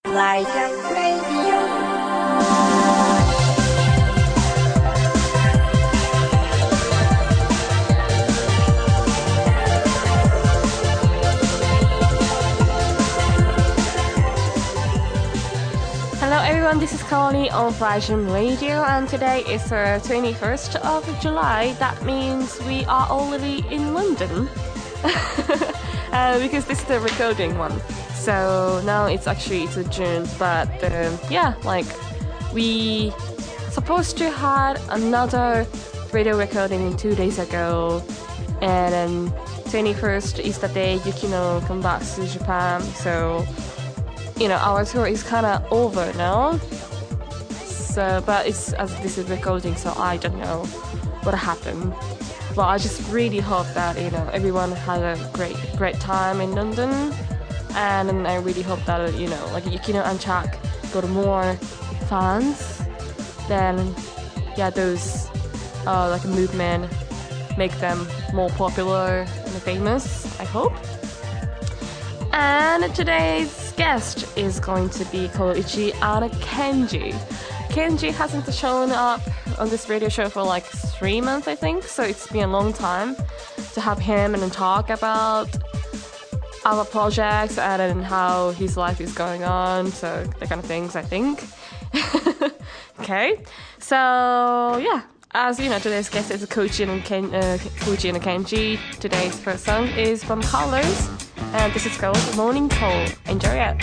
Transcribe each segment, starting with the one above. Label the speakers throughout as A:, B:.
A: Like a radio.
B: Hello everyone, this is Carly on Flyjam Radio, and today is the 21st of July. That means we are already in London because this is the recording one. So now it's June, but we supposed to had another radio recording 2 days ago, and then 21st is the day Yukino come back to Japan. So our tour is kind of over now. So, but it's as this is recording, so I don't know what happened. But I just really hope that everyone had a great time in London, and I really hope that Yukino and Chak got more fans. Then, those movement make them more popular and famous. I hope. And today's guest is going to be Koichi and Kenji. Kenji hasn't shown up on this radio show for 3 months, I think, so it's been a long time to have him and talk about our projects and how his life is going on, so that kind of things, I think. Okay, so as you know, today's guest is Koichi and Kenji. Today's first song is from Colors, and this is called Morning Call. Enjoy it.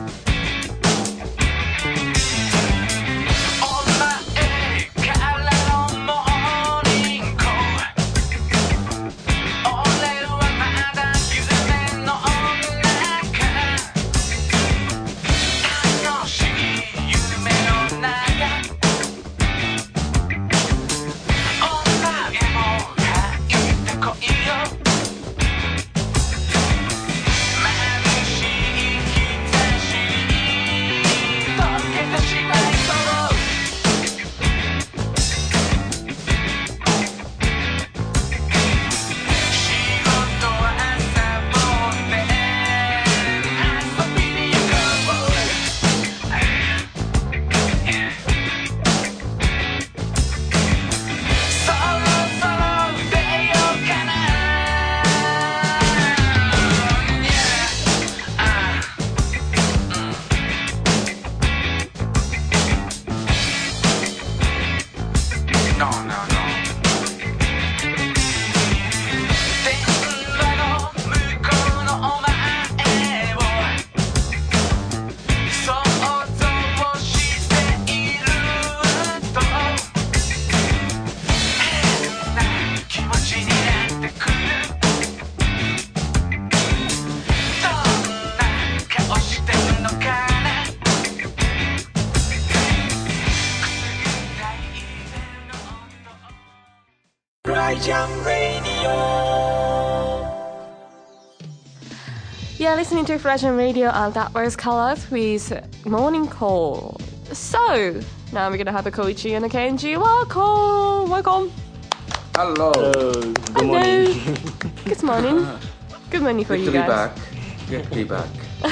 B: Yeah, listening to Flyjam Radio, and that was Colors with Morning Call. So, now we're going to have a Koichi and a Kenji. Welcome.
C: Hello.
D: Good morning.
B: Good morning. Good morning for you guys.
C: Good to be back.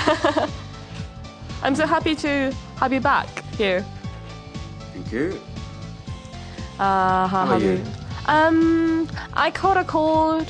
B: I'm so happy to have you back here.
C: Thank you.
B: How
C: are you?
B: I caught a cold.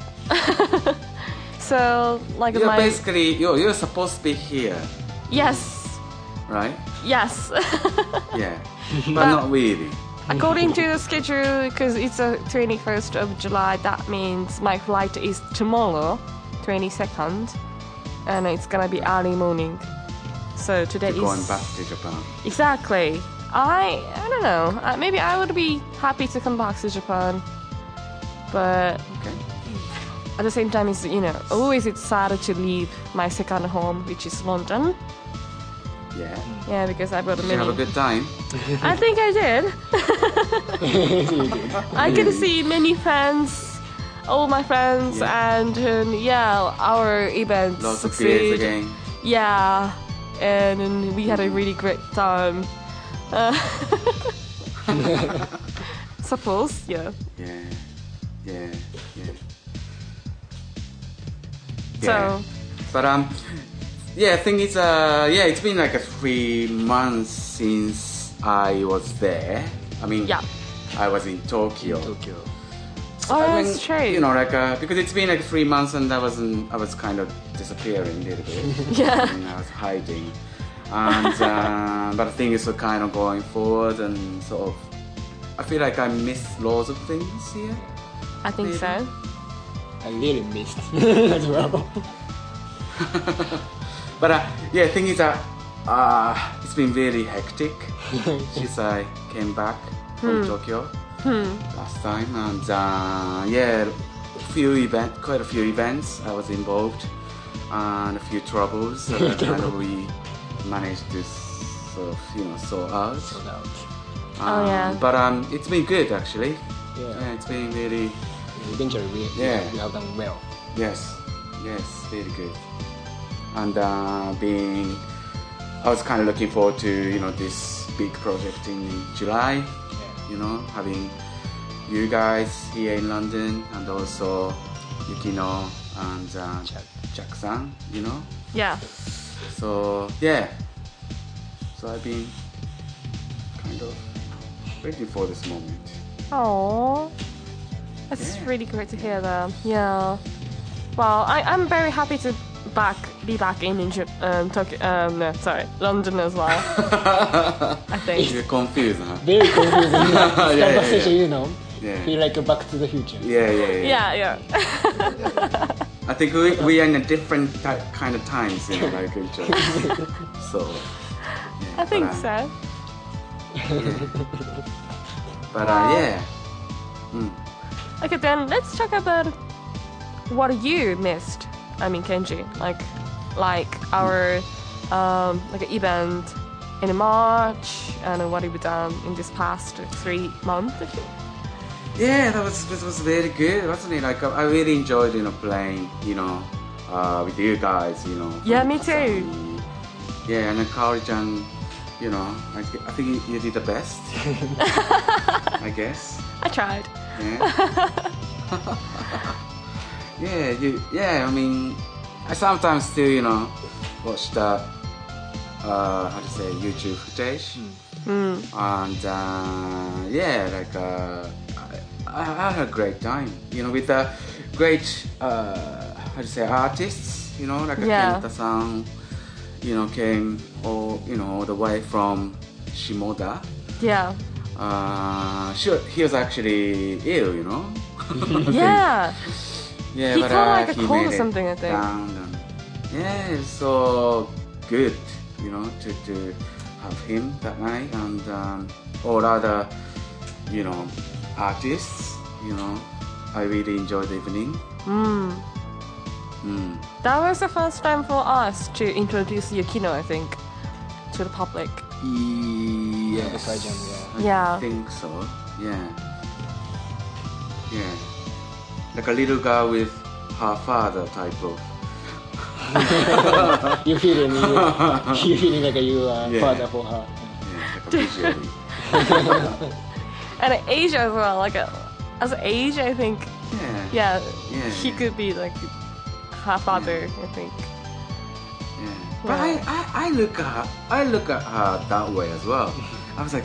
B: So,
C: basically, you're supposed to be here.
B: Yes.
C: Right?
B: Yes.
C: Yeah. But not really.
B: According to the schedule, because it's the 21st of July, that means my flight is tomorrow, 22nd, and it's gonna be early morning. So today
C: You're going back to Japan.
B: Exactly. I don't know. Maybe I would be happy to come back to Japan, but at the same time, always it's sad to leave my second home, which is London.
C: Yeah.
B: Yeah, because I've got
C: Did you have a good time?
B: I think I did. I could see many friends, all my friends, and our events
C: Lots of
B: succeed.
C: beers again.
B: Yeah, and we had a really great time. Suppose, yeah.
C: Yeah.
B: So,
C: But Yeah, I think it's it's been like 3 months since I was there. I mean,
B: Yeah.
C: I was in Tokyo.
D: Tokyo.
B: Oh,
C: I
B: that's true.
C: You know, like because it's been like 3 months and I was kind of disappearing a little bit.
B: Yeah.
C: I mean, I was hiding, and but things are kind of going forward and sort of. I feel like I missed lots of things here.
B: I think
C: Maybe.
B: so.
D: I really missed as well.
C: But yeah, thing is that it's been very hectic since I came back from Tokyo last time, and quite a few events I was involved, and a few troubles that kind of we managed to sort of sort out.
D: Sold out.
B: Oh, yeah.
C: But it's been good actually.
D: Yeah.
C: It's been really
D: Eventually, we have done well.
C: yes, very good. And I was kind of looking forward to this big project in July.
D: Yeah.
C: Having you guys here in London, and also Yukino and Jack-san.
B: Yeah.
C: So yeah, so I've been kind of waiting for this moment.
B: Oh, that's
C: Yeah.
B: really great to hear that. Yeah. Well, I'm very happy to be back in Tokyo. No, sorry, London as well. I think.
C: You're confused, huh?
D: Very confusing.
C: yeah.
D: Conversation,
C: Yeah.
D: feel like a Back to the Future.
C: Yeah.
B: Yeah.
C: I think we are in a different kind of times, like each other. So. Yeah,
B: I think
C: but,
B: so.
C: But yeah.
B: Okay, then let's talk about what you missed. I mean, Kenji, like our like event in March, and what have you done in this past 3 months? I think.
C: Yeah, that was very good, wasn't it? Like I really enjoyed playing, with you guys,
B: Yeah,
C: from
B: me too.
C: Kasami. Yeah, and then Kaori-chan, I think you did the best. I guess.
B: I tried.
C: Yeah. I mean, I sometimes still, watch the YouTube footage, and I had a great time, with the great artists, like
B: Yeah.
C: Kenta-san, came all the way from Shimoda.
B: Yeah.
C: He was actually ill,
B: Yeah.
C: Yeah,
B: He
C: but
B: caught like a
C: he
B: cold
C: made
B: or
C: it
B: something, I think.
C: down, and yeah, it's so good, to have him that night, and all other, artists, I really enjoyed the evening.
B: That was the first time for us to introduce Yukino, I think, to the public.
C: Yes,
D: Besides Jan,
B: Yeah.
C: I think so. Yeah. Like a little girl with her father type of.
D: You feeling like you are
C: Yeah.
D: father for her.
C: Yeah, like a visually.
B: And age as well, like as age, I think,
C: Yeah.
B: he could be like her father, I think.
C: Yeah. But I look at her that way as well. I was like,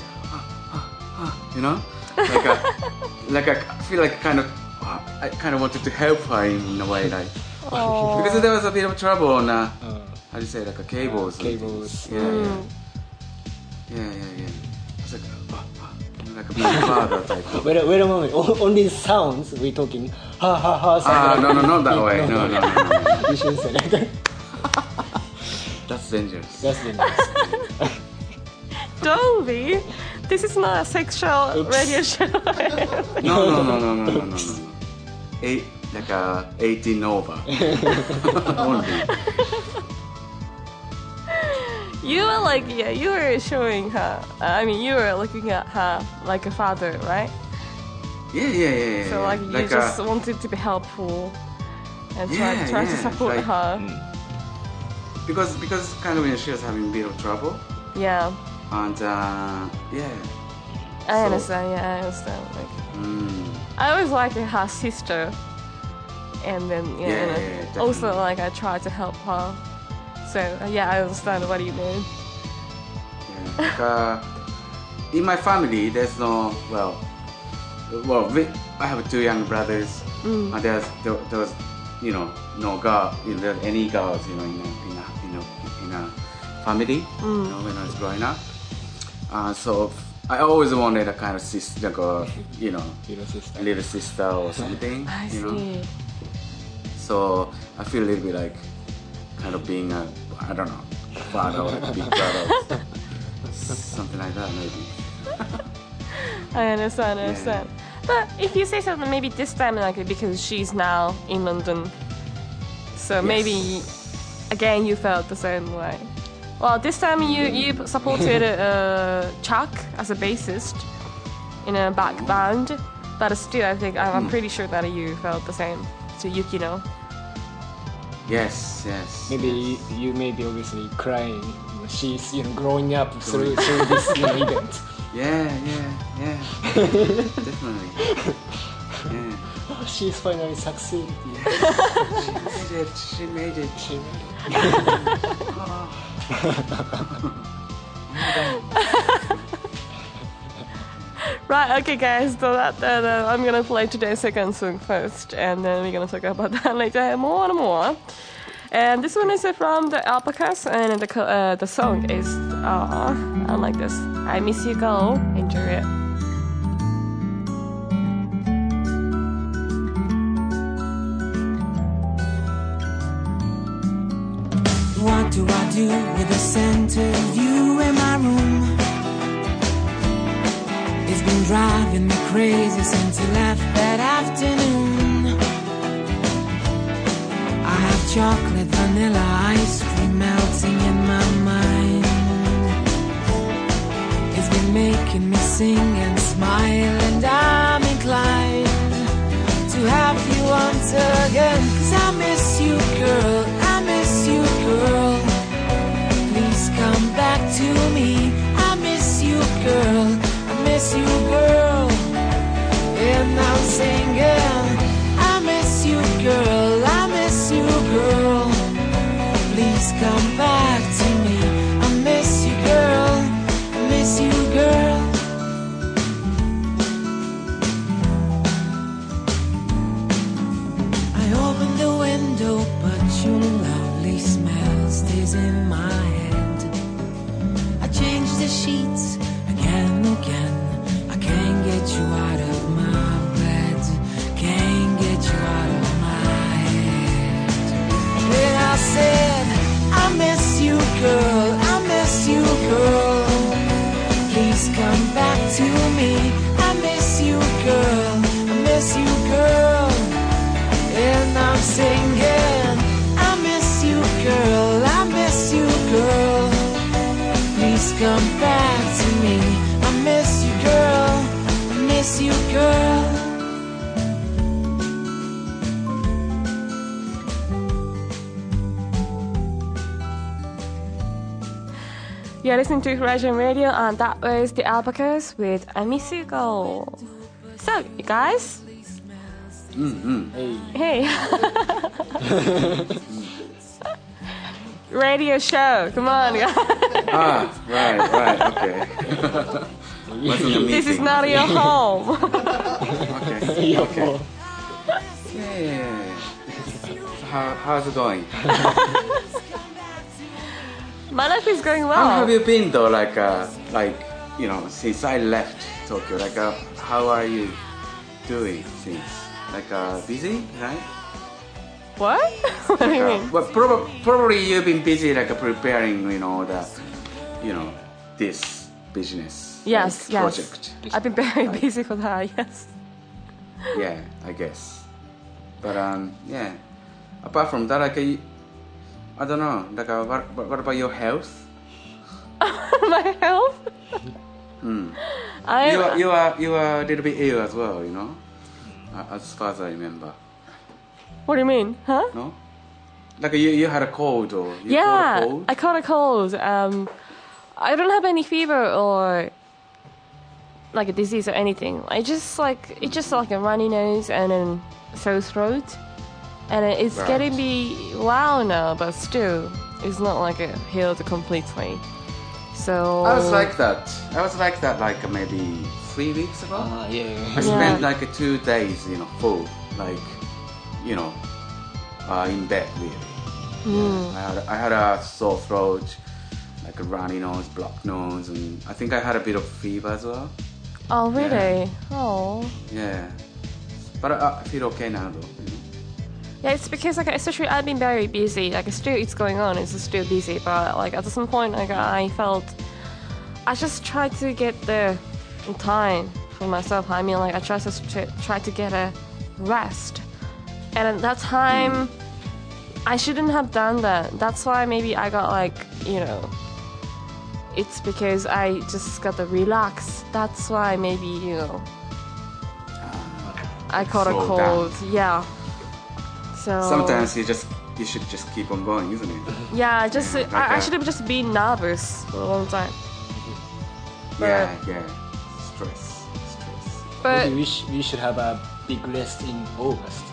C: like I feel like I kind of wanted to help her in a way, like
B: Oh.
C: because there was a bit of trouble on how do you say, like a cables.
D: Cables.
C: Yeah. I was like, like a big father type of.
D: Wait a moment. On these sounds, we talking ha ha ha. sound.
C: No, not that way. No.
D: You shouldn't say that.
C: That's dangerous.
D: That's dangerous.
B: Don't be. This is not a sexual radio show.
C: No. Like 18 over. Only.
B: You were you were showing her. I mean, you were looking at her like a father, right?
C: Yeah.
B: So like you just wanted to be helpful and try to support
C: like-
B: her.
C: because kind of she was having a bit of trouble,
B: Yeah,
C: and
B: I
C: So-
B: understand. Yeah, I understand. Like
C: mm,
B: I was like her sister, and then
C: Yeah,
B: also
C: definitely.
B: like I tried to help her. So yeah, I understand what you mean.
C: Yeah, like, in my family, there's no I have 2 young brothers. And there was no girl, any girls, in a family. When I was growing up, so I always wanted a kind of sister, like little sister or something.
B: I see.
C: So I feel a little bit like kind of being a father or a big brother, something like that maybe.
B: I understand. But if you say something, maybe this time, like because she's now in London, so maybe again you felt the same way. Well, this time you supported Chuck as a bassist in a back band, but still, I think I'm pretty sure that you felt the same to Yukino.
C: Yes.
D: Maybe you may be obviously crying. She's growing up through this event.
C: Yeah. Definitely. Yeah.
D: Oh, she's finally succeeded.
C: She made it.
B: Right, okay guys, so I'm gonna play today's second song first, and then we're gonna talk about that later more and more. And this one is from the Alpacas, and the song is, I like this, I Miss You Girl, enjoy it.
E: What do I do with the scent of you in my room? It's been driving me crazy since you left that afternoon. I have chocolate, vanilla, ice cream melting in my mind. It's been making me sing and smile, and I'm inclined to have you once again. 'Cause I miss you, girl, I miss you, girl. Please come back to me. I miss you, girl, I miss you, girl. And I'm singing, I miss you, girl, I miss you, girl. Please come back to me. I miss you, girl, I miss you, girl. I open the window, but your lovely smell stays in my head. I change the sheets again and again. I can't get you out of my bed, can't get you out of my head. When I said, I miss you, girl, I miss you, girl. Please come back to me. I miss you, girl, I miss you, girl. And I'm singing, I miss you, girl, I miss you, girl. Please come back to me. I miss you, girl, I miss you, girl.
B: You're listening to Horizon Radio, and that was the Alpacas with I Miss You Girl. So, you guys. Hey. Radio show, come on, guys.
C: Right, okay. Wasn't a meeting.
B: This is not your home.
C: Okay. Yeah. How's it going?
B: My life is going well.
C: How have you been though? Since I left Tokyo, how are you doing since? Busy, right?
B: What? What do you mean?
C: Well, probably you've been busy, preparing, this business.
B: Yes.
C: Project.
B: I've been very busy for that. Yes.
C: Yeah, I guess. But yeah. Apart from that, I don't know. What about your health?
B: My health?
C: You are a little bit ill as well, as far as I remember.
B: What do you mean? Huh?
C: No? You had a cold or you caught a cold?
B: I caught a cold. I don't have any fever or like a disease or anything. It's just like a runny nose and a sore throat. And it's getting me well now, but still, it's not like healed completely. So
C: I was like that. Like maybe 3 weeks ago.
D: Yeah.
C: I spent like 2 days, full, like, in bed really. Yeah. I had a sore throat, like a runny nose, blocked nose, and I think I had a bit of fever as well.
B: Oh really?
C: Yeah.
B: Oh.
C: Yeah, but I feel okay now though.
B: Yeah, it's because like especially I've been very busy. Like still it's going on. It's still busy, but like at some point like I felt I just tried to get the time for myself. I mean like I try to get a rest, and at that time I shouldn't have done that. That's why maybe I got like it's because I just got to relax. That's why maybe I caught a
C: slow
B: cold.
C: down.
B: Yeah. So
C: Sometimes you should just keep on going, isn't it?
B: yeah, just
C: like
B: I should have just been nervous for a long time.
C: Yeah. Stress.
B: But
D: Maybe we should have a big rest in August.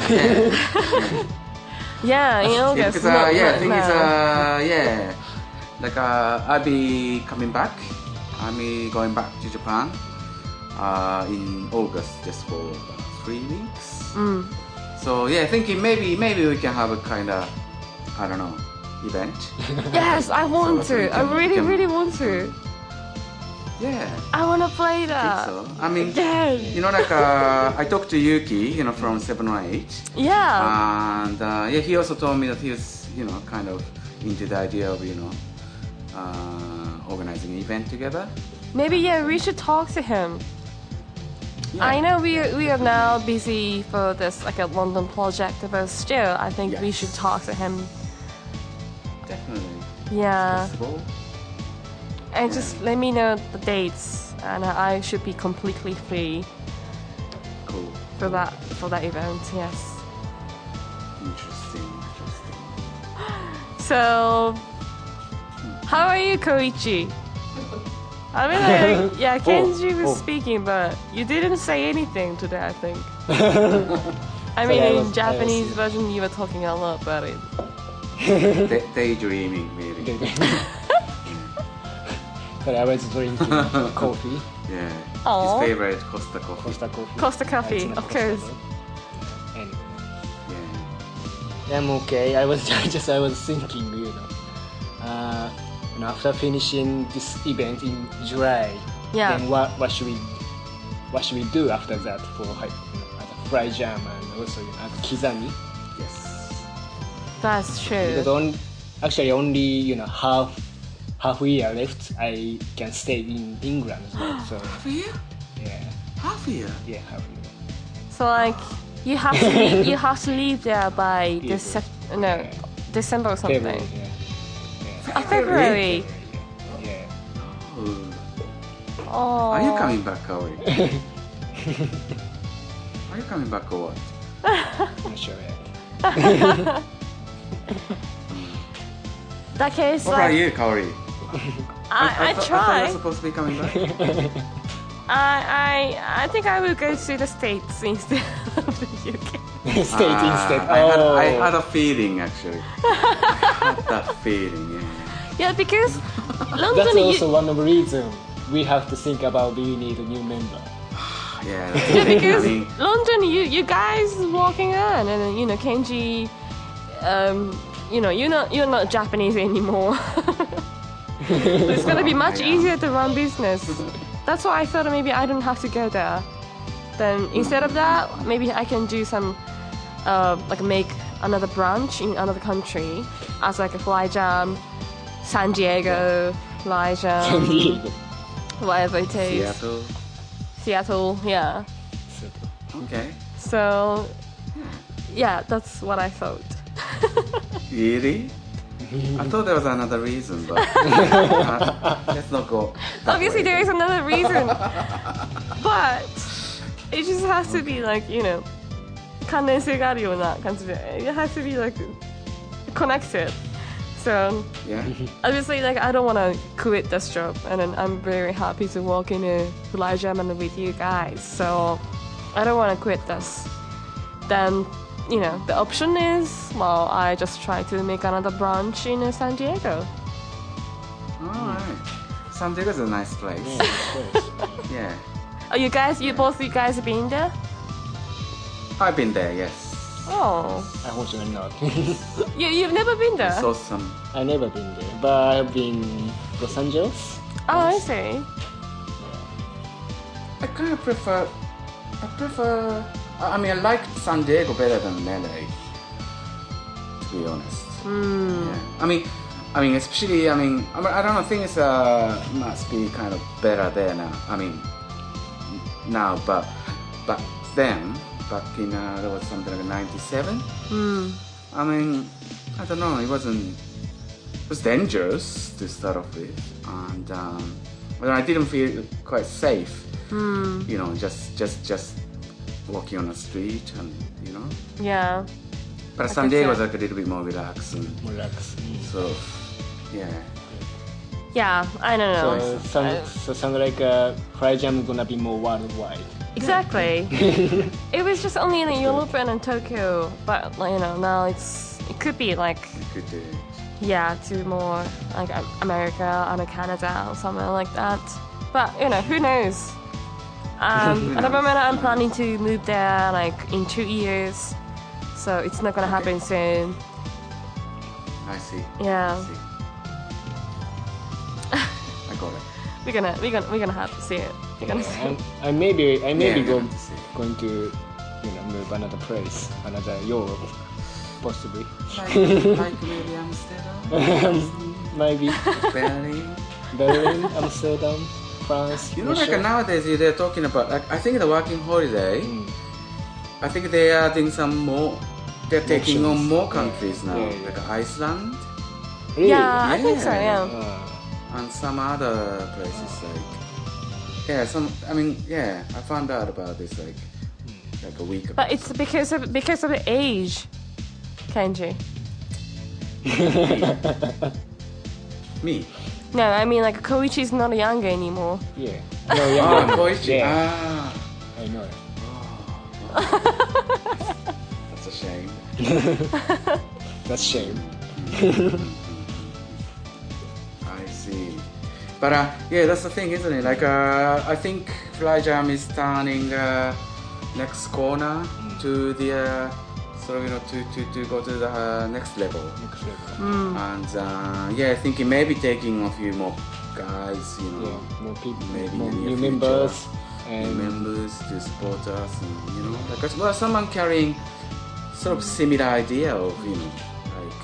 B: yeah, in August.
C: Because
B: not
C: thing is
B: now.
C: like I'll be coming back. I'm going back to Japan in August just for about 3 weeks. So yeah, thinking maybe we can have a kind of, I don't know, event.
B: Yes, I want
C: So
B: to. I really,
C: can-
B: really want to.
C: Yeah,
B: I want to play
C: I
B: that.
C: think so. I mean,
B: Yeah.
C: like I talked to Yuki, from 718,
B: Yeah.
C: and he also told me that he was, kind of into the idea of, organizing an event together.
B: Maybe we should talk to him.
C: Yeah.
B: I know we are now busy for this like a London project, but still, I think we
C: Yes.
B: should talk to him.
C: Definitely.
B: Yeah.
C: Possible.
B: And just let me know the dates, and I should be completely free
C: Cool.
B: for that event. Yes.
C: Interesting.
B: So, how are you, Koichi? I mean, like, Kenji was speaking, but you didn't say anything today, I think. I mean,
D: I
B: in
D: was-
B: Japanese
D: I was-
B: version, you were talking a lot about it.
C: Daydreaming, really.
D: But I was drinking coffee,
C: Yeah.
B: Aw.
C: His favorite Costa coffee.
D: Costa coffee.
B: Costa coffee,
D: It's not
B: of
D: Costa,
B: course.
D: though. Anyway.
C: Yeah.
D: I'm okay. I was thinking, after finishing this event in July,
B: Yeah.
D: then what should we do after that for at Fry Jam and also at Kizami?
C: Yes.
B: That's true.
D: Because only half year left. I can stay in England as well. So
C: Half a year?
D: yeah,
C: Half a year?
D: yeah, half year.
B: So, like, you have to leave there by December or something.
D: February, yeah.
B: February.
D: Yeah.
C: Oh.
B: Oh.
C: Are you coming back, Kaori? Are you coming back or what?
D: Not sure yet.
B: That case,
C: What about
B: like,
C: you, Kaori?
B: I
C: thought
B: try.
C: you were supposed to be coming back.
B: I think I will go to the States instead of the UK.
D: State instead.
C: I had a feeling, actually. I had that feeling, yeah.
B: Yeah, because
D: That's
B: London,
D: also one of the reasons we have to think about, do we need a new member?
C: Yeah,
B: yeah, because
C: I mean,
B: London, you guys walking on, and then, Kenji, you're not Japanese anymore. It's gonna be much easier to run business. That's why I thought maybe I don't have to go there. Then instead of that, maybe I can do some, make another branch in another country as like a Fly Jam, San Diego, Fly Jam, whatever it is. Seattle, yeah.
C: okay.
B: So, yeah, that's what I thought.
C: Really? I thought there was another reason, but let's not go. that
B: Obviously,
C: way.
B: there is another reason, but it just has to be like, 関連性があるような感じで it has to be like connected. So
C: Yeah.
B: obviously, like, I don't want to quit this job, and then I'm very happy to work in a Fly Jam and with you guys. So I don't want to quit this. Then the option is, well, I just try to make another branch in San Diego.
C: Alright. San Diego's a nice place.
D: Yeah, of course.
C: Yeah.
B: Oh, you guys have been there?
C: I've been there, yes.
B: Oh,
D: Unfortunately not.
B: you've never been there?
C: It's awesome.
D: I never been there, but I've been Los Angeles.
B: Oh, I see.
C: I kind of prefer. I mean, I like San Diego better than LA. To be honest. Yeah. I mean, especially. I don't know. Things must be kind of better there now. I mean, now, but then, back in there was something like '97. I mean, I don't know. It was dangerous to start off with, and I didn't feel quite safe. You know, just walking on the street, and you know.
B: Yeah.
C: But
B: I
C: San
B: can
C: Diego
B: say.
C: was like a little bit more relaxed and
D: Relax.
C: sort of, yeah.
B: Yeah, I don't know.
D: Sounds like Fly Jam gonna be more worldwide.
B: Exactly. It was just only in Europe and in Tokyo, but now it could be like
C: You could do it.
B: to more like America and Canada or somewhere like that. But who knows? At the moment, I'm planning to move there like in 2 years, so it's not gonna happen soon.
C: I see.
B: Yeah.
C: I see. I got it.
B: We're gonna have to see it. We're gonna see.
D: And I maybe
C: Yeah,
D: going
C: to see.
D: going to move another place, another Europe, possibly.
C: Like maybe Amsterdam,
D: Maybe
C: Berlin.
D: Berlin, Amsterdam, France.
C: You know, like
D: Russia.
C: nowadays they're talking about, like, I think the working holiday. I think they are adding some more. They're taking on
D: Options.
C: more countries now,
D: Yeah, yeah.
C: like Iceland
D: Really?
B: Yeah, I think so.
C: Yeah.
B: Yeah.
C: and some other places. I found out about this like a week ago.
B: But it's because of the age, Kenji.
C: Me.
B: No, I mean like Koichi is not young anymore.
D: Yeah. No, yeah.
C: Koichi.
D: Yeah.
C: Ah,
D: I know.
C: that's a shame.
D: That's shame.
C: I see. But that's the thing, isn't it? Like, I think Fly Jam is turning next corner to the to go to the next level.
D: Next level.
C: And I think it may be taking a few more guys,
D: Yeah, more people,
C: maybe
D: more
C: in the
D: new
C: future.
D: members,
C: new
D: and
C: members to support us, and like someone carrying sort of similar idea of like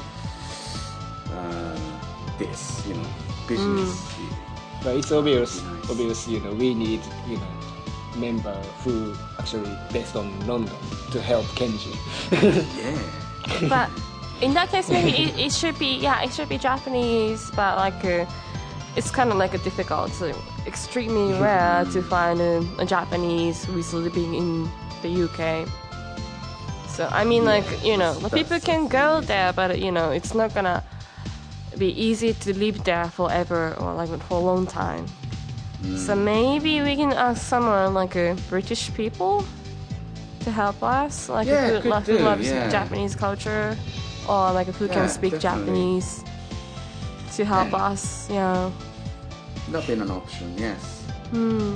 C: this business.
D: but it's obvious,
C: Nice.
D: we need member who actually based on London to help Kenji.
C: Yeah.
B: But in that case, maybe it should be Japanese, but like it's kind of like a difficult, extremely rare to find a Japanese who is living in the UK. So I mean, the people can go there, but it's not gonna be easy to live there forever or like for a long time. So maybe we can ask someone like a British people to help us, like
C: Yeah,
B: who
C: could do,
B: loves
C: yeah.
B: Japanese culture, or like who
C: Yeah,
B: can speak
C: definitely.
B: Japanese to help
C: Yeah.
B: us. Yeah.
C: That's been an option, yes.
B: Hmm.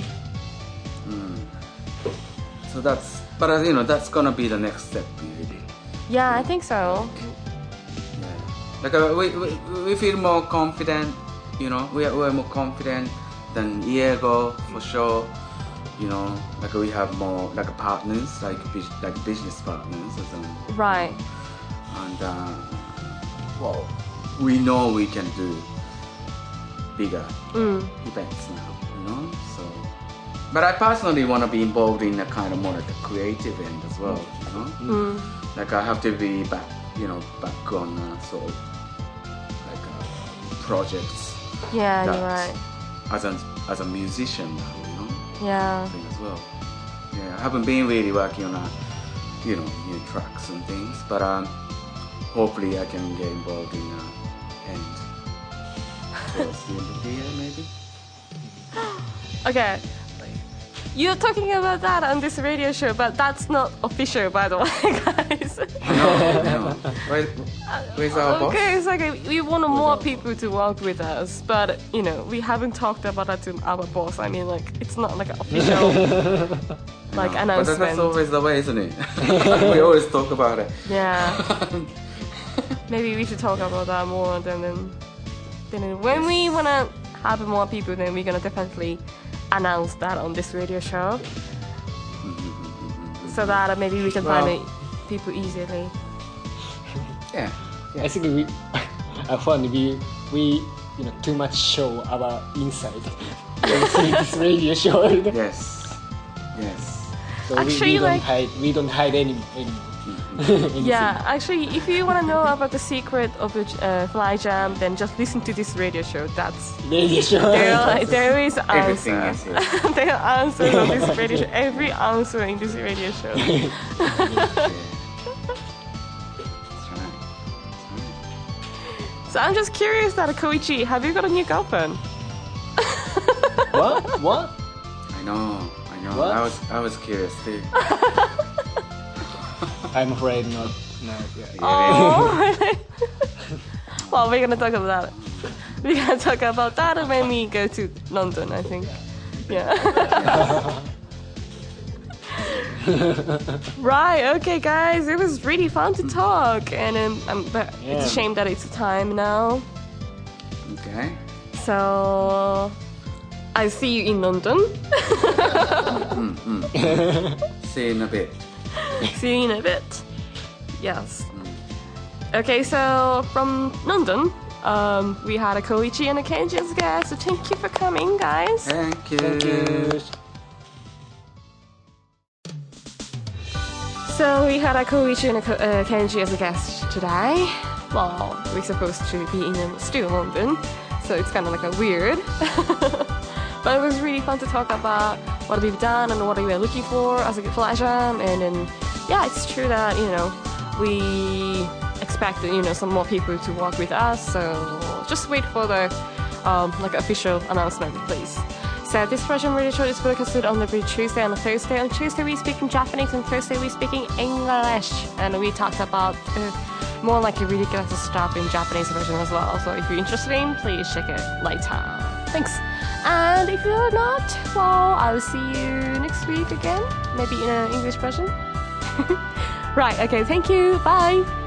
C: So that's gonna be the next step, really.
B: Yeah, I think so.
C: Yeah. Like we feel more confident, we're more confident than a year ago for sure. Like we have more like partners, like business partners or something.
B: Right.
C: And we know we can do bigger events now, So, but I personally want to be involved in a kind of more like a creative end as well, Like I have to be back on sort of like projects
B: Yeah,
C: that
B: you're right.
C: as a musician now,
B: Yeah.
C: thing as well. Yeah, I haven't been really working on new tracks and things, but hopefully I can get involved in end towards the end of the year maybe.
B: Okay. You're talking about that on this radio show, but that's not official, by the way, guys.
C: No. Where's our boss?
B: Okay, it's like we want more people to work with us, but you know, we haven't talked about that to our boss. I mean, like, it's not like an official like
C: But
B: announcement.
C: that's always the way, isn't it? We always talk about it.
B: Yeah. Maybe we should talk about that more. Then when we wanna have more people, then we're gonna definitely announce that on this radio show, so that maybe we can find people easily.
C: Yeah.
D: I think we I found we too much show our inside this radio show.
C: Yes.
D: So
B: Actually,
D: we don't hide any.
B: Yeah, actually, if you want to know about the secret of Fly Jam, then just listen to this radio show. That's
D: Radio show.
B: there is
C: Everything
B: answer.
C: is here.
B: There are answers on this radio show. Every answer in this radio show.
C: Yeah. That's right.
B: So I'm just curious that Koichi, have you got a new girlfriend?
D: What?
C: I know.
D: What?
C: I was curious too.
D: I'm afraid not. Yeah.
B: Oh. Well, we're gonna talk about that. We're gonna talk about that when we go to London, I think. Yeah. Right. Okay, guys. It was really fun to talk, and but it's a shame that it's time now.
C: Okay.
B: So I'll see you in London.
C: See you in a bit.
B: See you in a bit. Yes. Okay, so from London, we had a Koichi and a Kenji as guests. So thank you for coming, guys.
C: Thank you.
D: Thank you.
B: So we had a Koichi and a Kenji as a guest today. Well, we're supposed to be still in London, so it's kind of like a weird. But it was really fun to talk about what we've done and what we were looking for as a Fly Jam. And then, yeah, it's true that, we expect, some more people to work with us. So just wait for the, official announcement, please. So this version radio show is broadcasted on every Tuesday and Thursday. On Tuesday we speak in Japanese, and Thursday we speak in English. And we talked about more like a ridiculous stuff in Japanese version as well. So if you're interested in, please check it later. Thanks. And if you're not, well, I'll see you next week again. Maybe in an English version. Right, okay, thank you. Bye.